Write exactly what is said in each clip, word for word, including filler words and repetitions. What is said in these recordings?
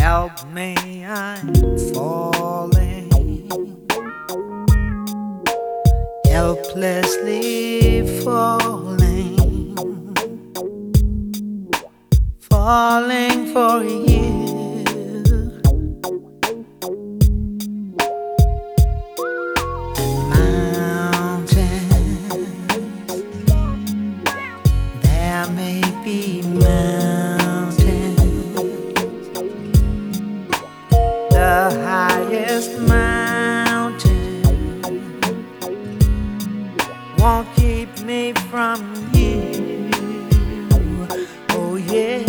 Help me, I'm falling, helplessly falling, falling for you. And mountains, there may be mountains, the highest mountain won't keep me from you. Oh yeah,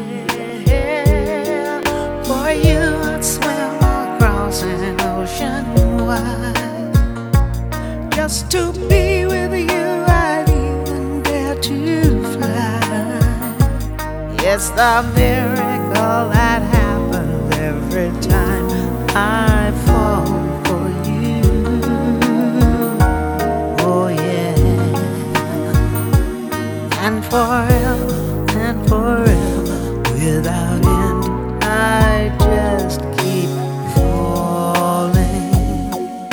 for you I'd swim across an ocean wide. Just to be with you I'd even dare to fly. It's the miracle that happens every time I fall for you. Oh yeah, and forever and forever without end I just keep falling,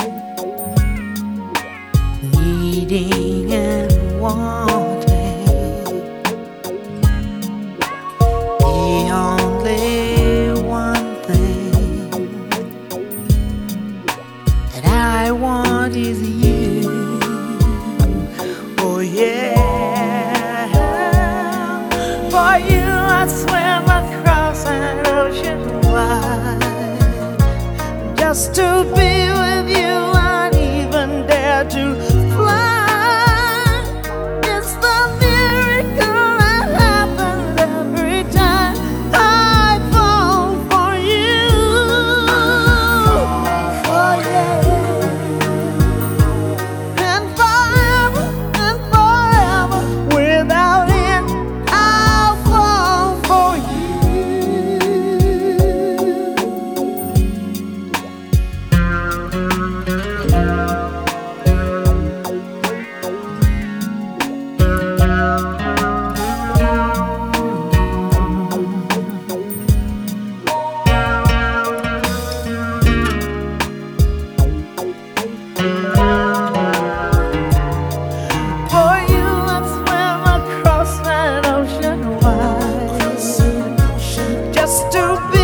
needing and wanting the only one thing that I want is you. Oh yeah, for you I'd swim across an ocean wide. Just to be with you I'd even dare to fly. It's the miracle that happens every time I fall for you. Oh yeah, and forever and forever without end I'll fall for you. For you I'd swim across that ocean wide, just to be